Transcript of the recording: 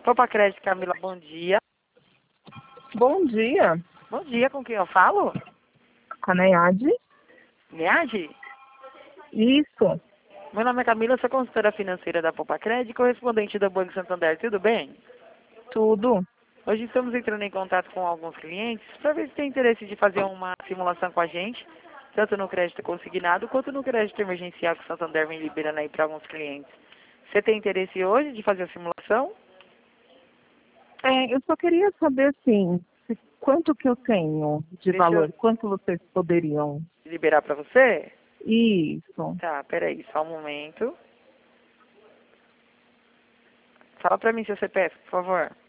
Opa, Crédito, Camila, bom dia. Bom dia, Bom dia, com quem eu falo? com a Nayade. Niade? Isso, Meu nome é Camila, sou consultora financeira da Poupa Crédito, correspondente do Banco Santander, tudo bem? tudo. Hoje estamos entrando em contato com alguns clientes para ver se tem interesse de fazer uma simulação com a gente, tanto no crédito consignado quanto no crédito emergencial que o Santander vem liberando aí para alguns clientes. Você tem interesse hoje de fazer a simulação? Eu só queria saber, assim, quanto que eu tenho de Deixa eu valor, quanto vocês poderiam. liberar para você? Isso, Tá, peraí, só um momento. Fala para mim seu CPF, por favor.